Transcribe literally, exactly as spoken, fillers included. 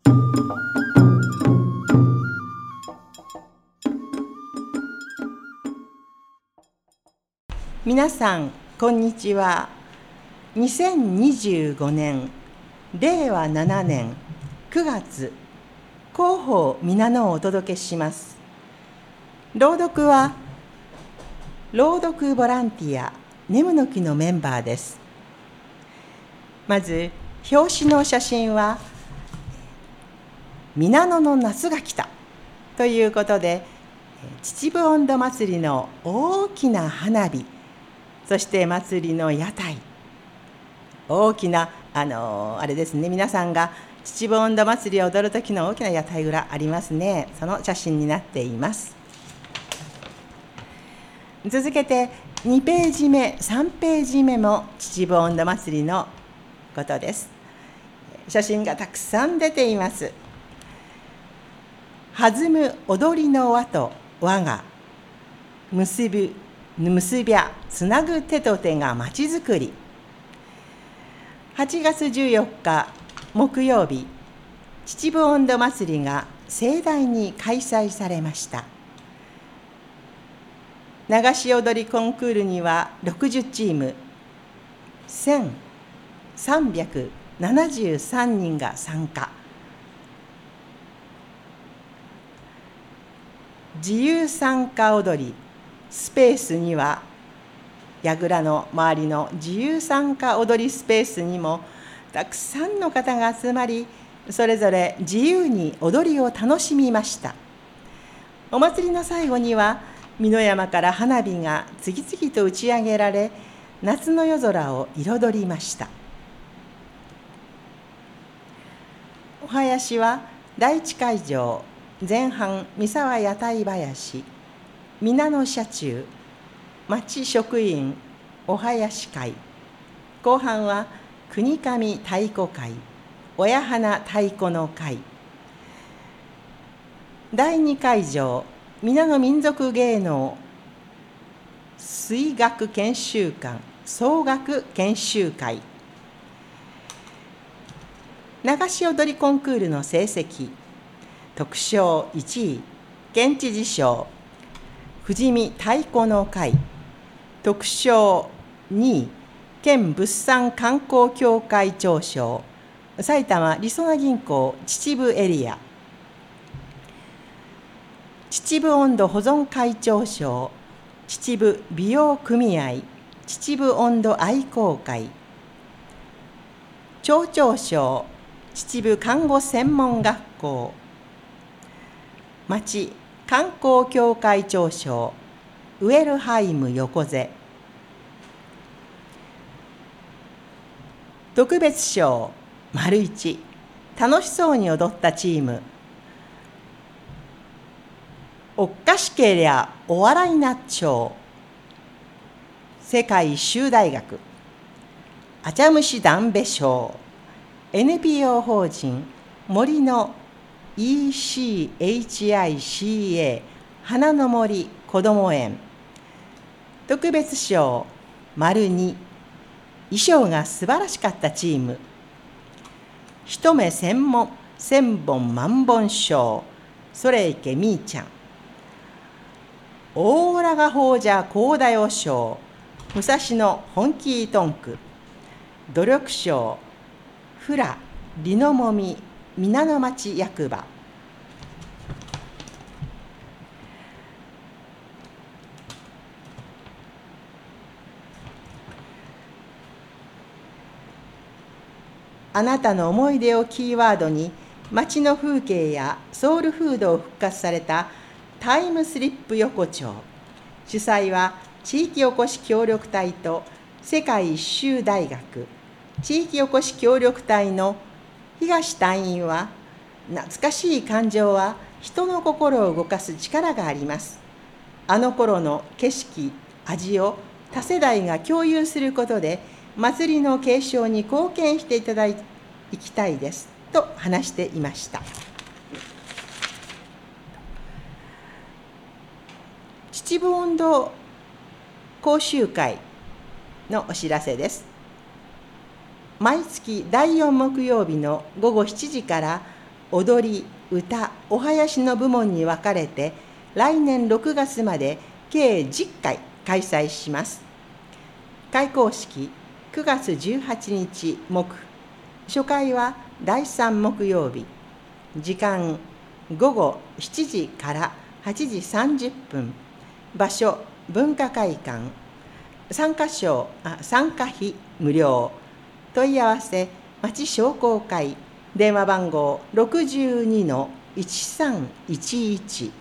皆さんこんにちは。にせんにじゅうごねんれいわななねんくがつ、広報皆野をお届けします。朗読は朗読ボランティアネムの木のメンバーです。まず表紙の写真は皆野の夏が来たということで、秩父音頭祭りの大きな花火、そして祭りの屋台、大きなあのあれですね、皆さんが秩父音頭祭りを踊る時の大きな屋台裏ありますね。その写真になっています。続けてにページめ、さんページめも秩父音頭祭りのことです。写真がたくさん出ています。弾む踊りの輪と輪が結ぶ結びゃつなぐ手と手がまちづくり。はちがつじゅうよっか木曜日、秩父音頭祭りが盛大に開催されました。流し踊りコンクールにはろくじゅうチームせんさんびゃくななじゅうさんにんが参加。自由参加踊りスペースには、櫓の周りの自由参加踊りスペースにもたくさんの方が集まり、それぞれ自由に踊りを楽しみました。お祭りの最後には美濃山から花火が次々と打ち上げられ、夏の夜空を彩りました。お囃子は第一会場前半三沢屋台囃子、皆野社中、町職員お囃子会、後半は国神太鼓会、親花太鼓の会。だいに会場皆野民族芸能水学研修館総学研修会。流し踊りコンクールの成績、特賞いちい県知事賞富士見太鼓の会、特賞にい県物産観光協会長賞埼玉りそな銀行秩父エリア、秩父音頭保存会長賞秩父美容組合秩父音頭愛好会、町長賞秩父看護専門学校、町観光協会長賞ウェルハイム横瀬、特別賞丸一、楽しそうに踊ったチーム、おっかしけりゃお笑いなっちょう世界一周大学、あちゃむしだんべ賞 エヌピーオー 法人森の イーシーエイチアイシーエー 花の森こども園、特別賞丸に、衣装が素晴らしかったチーム、一目千本千本万本賞それいけみーちゃん、大浦がほうじゃこうだよ賞武蔵野本気トンク、努力賞フラりのもみ皆野町役場。あなたの思い出をキーワードに、街の風景やソウルフードを復活されたタイムスリップ横丁。主催は地域おこし協力隊と世界一周大学。地域おこし協力隊の東隊員は、懐かしい感情は人の心を動かす力があります。あの頃の景色、味を多世代が共有することで、祭りの継承に貢献していただきたいですと話していました。秩父音頭講習会のお知らせです。毎月だいよん木曜日のごごしちじから踊り、歌、お囃子の部門に分かれて、来年ろくがつまで計じゅっかい開催します。開講式、くがつじゅうはちにち木、初回はだいさん木曜日、時間ごごしちじからはちじさんじゅっぷん、場所文化会館、参加賞あ参加費無料、問い合わせ町商工会、電話番号 ろくじゅうにのいちさんいちいち